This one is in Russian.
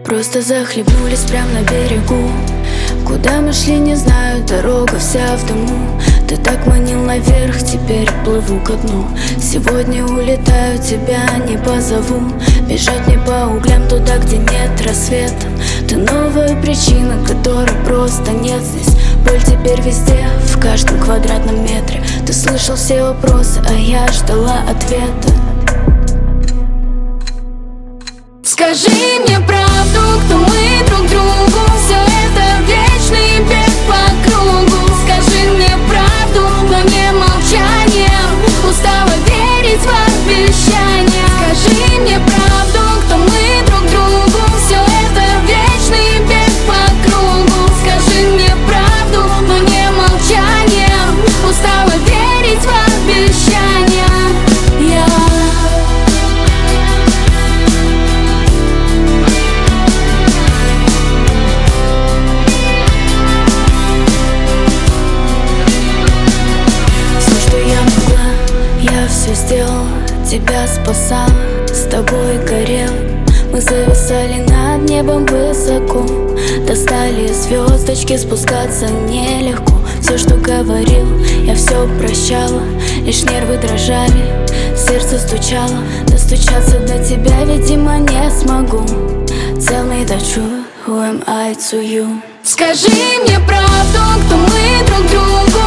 Просто захлебнулись прямо на берегу. Куда мы шли, не знаю, дорога вся в дыму. Ты так манил наверх, теперь плыву ко дну. Сегодня улетаю, тебя не позову. Бежать не по углям туда, где нет рассвета. Ты новая причина, которой просто нет здесь. Боль теперь везде, в каждом квадратном метре. Ты слышал все вопросы, а я ждала ответа. Скажи мне правду, кто мы друг другу. Все это вечный бег по кругу. Скажи мне правду, но не молчанием. Устала верить в обещания. Скажи мне правду, кто мы друг другу. Все это вечный бег по кругу. Скажи мне правду, но не молчанием. Устала верить в обещания. Я все сделала, тебя спасала, с тобой горел. Мы зависали над небом высоко. Достали звездочки, спускаться нелегко. Все, что говорил, я все прощала. Лишь нервы дрожали, сердце стучало. Достучаться до тебя, видимо, не смогу. Tell me the truth, who am I to you? Скажи мне правду, кто мы друг другу.